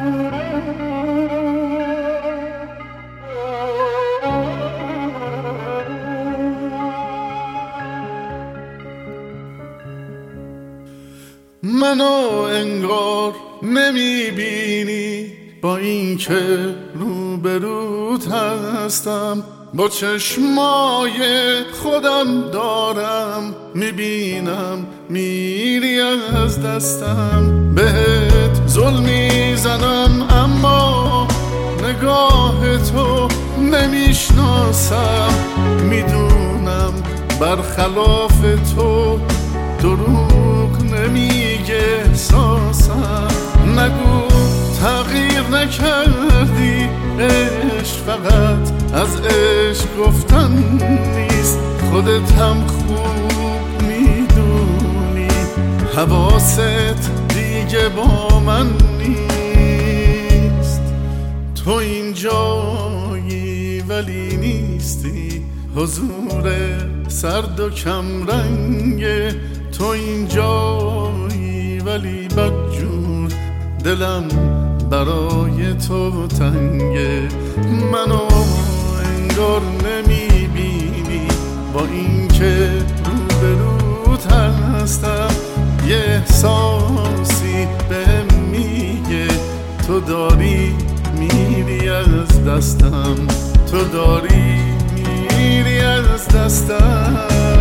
منو انگار نمیبینی با این که روبروت هستم، با چشمای خودم دارم میبینم میری از دستم. بهت ظلم میزنم اما نگاه تو نمیشناسم، میدونم برخلاف تو دروغ نمیگه احساسم. نگو تغییر نکردی، عشق فقط از عشق گفتن نیست، خودت هم خوب میدونی حواست دیگه با من نیست. تو اینجایی ولی نیستی، حضور سرد و کمرنگه. تو اینجایی ولی بدجور، دلم برای تو تنگه. منو انگار نمیبینی با این که روبروت هستم، یه احساسی بهم میگه تو داری میری از دستم، تو داری میری از دستم.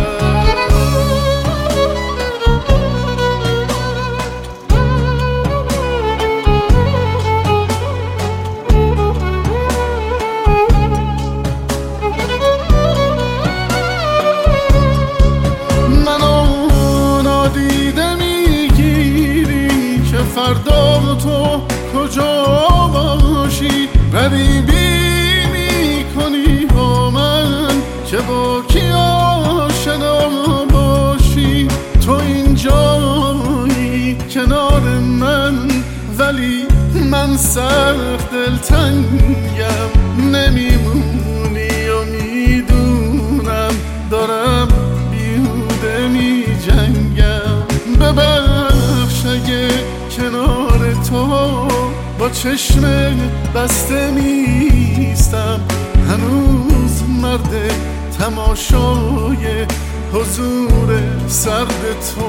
فردا تو کجا باشی، غریبی میکنی با من که با کی آشنا باشی. تو اینجایی کنار من ولی من سخت دلتنگم، نمیمونی و میدونم دارم بیهوده میجنگم. ببخش اگه کنار تو با چشم بسته میستم، هنوز مرد تماشای حضور سرد تو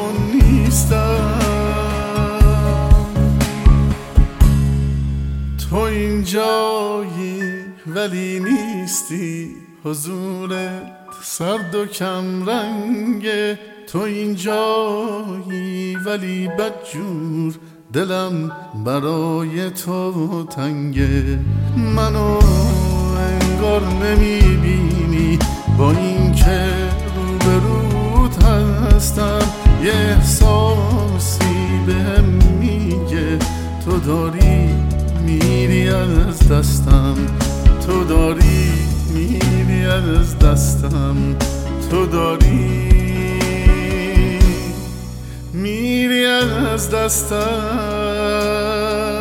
نیستم. تو اینجایی ولی نیستی، حضورت سرد و کمرنگه. تو اینجایی ولی بدجور، دلم برای تو تنگه. منو انگار نمیبینی با این که روبروت هستم، یه احساسی بهم میگه تو داری میری از دستم، تو داری میری از دستم، تو داری میری از دستم.